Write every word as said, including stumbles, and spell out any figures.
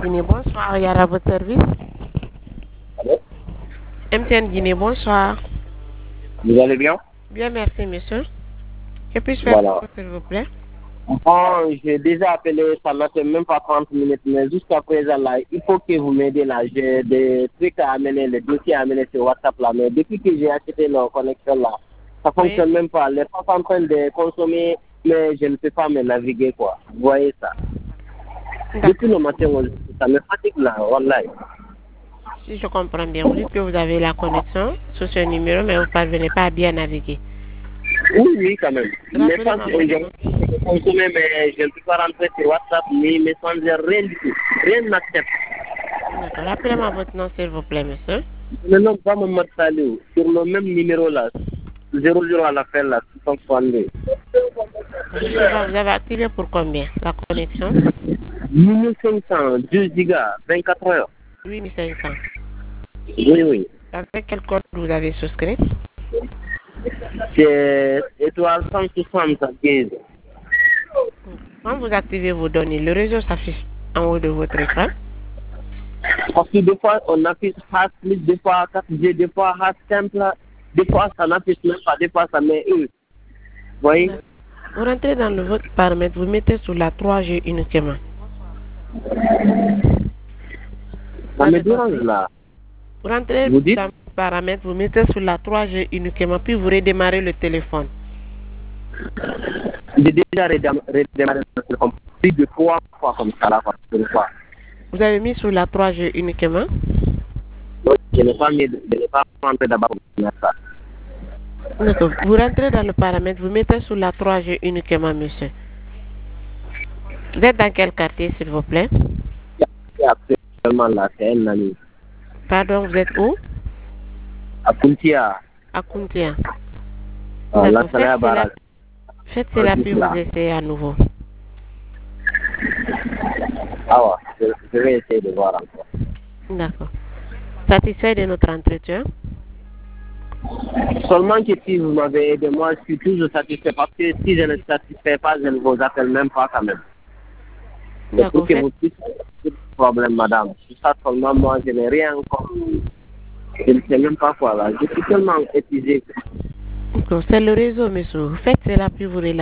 Guinée, bonsoir. Il y a votre service. Allô? M T N Guinée, bonsoir. Vous allez bien? Bien, merci, monsieur. Que puis-je faire Voilà. pour vous, s'il vous plaît? Bon, j'ai déjà appelé, ça n'a fait même pas trente minutes, mais jusqu'à présent, là, il faut que vous m'aidez là. J'ai des trucs à amener, les dossiers à amener sur WhatsApp là, mais depuis que j'ai acheté leur connexion là, ça ne Oui. fonctionne même pas. Les gens sont en train de consommer, mais je ne peux pas me naviguer, quoi. Vous voyez ça? Depuis le matin, ça me fatigue là, wallahi. Si je comprends bien, vous dites que vous avez la connexion sur ce numéro, mais vous ne parvenez pas à bien naviguer. Oui, oui, quand même. Mais quand Rappelez-moi je votre nom. peux consommer, mais je ne peux pas rentrer sur WhatsApp, ni Messenger, rien du tout. Rien n'accepte. D'accord. Rappelez-moi votre nom, s'il vous plaît, monsieur. Le nom va me Salou, sur le même numéro là, zéro zéro à la fin là, six cent soixante-deux. Monsieur Ba, vous avez activé pour combien la connexion? mille cinq cents, deux gigas, vingt-quatre heures. huit mille cinq cents. Oui, oui. Avec quel code vous avez souscrit? C'est étoile cent soixante-quinze. Quand vous activez vos données, le réseau s'affiche en haut de votre écran. Parce que des fois, on affiche Hash plus, des fois quatre G, des fois Hash simple, des fois ça n'affiche même pas, des fois ça met une. Vous voyez? Vous rentrez dans le votre paramètre, vous mettez sur la trois G uniquement. Ça me dérange là. Vous rentrez Vous dites? dans le paramètre, vous mettez sur la trois G uniquement, puis vous redémarrez le téléphone. J'ai déjà redémarré le téléphone plus de trois fois comme ça là, parce que des fois. Vous avez mis sur la trois G uniquement? Donc, je n'ai pas mis, je n'ai pas rentré d'abord pour mettre ça. D'accord. Vous rentrez dans le paramètre, vous mettez sur la trois G uniquement, monsieur. Vous êtes dans quel quartier, s'il vous plaît? Actuellement là, c'est un ami. Pardon, vous êtes où? À Kuntia. À Kuntia. Ah, là, D'accord. c'est la Faites barrage. cela, faites cela puis vous essayez à nouveau. Ah ouais, je, je vais essayer de voir encore. D'accord. Satisfait de notre entretien? Seulement que si vous m'avez aidé, moi je suis toujours satisfait parce que si je ne satisfais pas, je ne vous appelle même pas quand même. C'est pour que vous puissiez le problème, madame. C'est ça seulement, moi je n'ai rien encore. Je ne sais même pas quoi là. Je suis tellement épuisé. C'est le réseau, monsieur. Faites cela puis vous relaxez.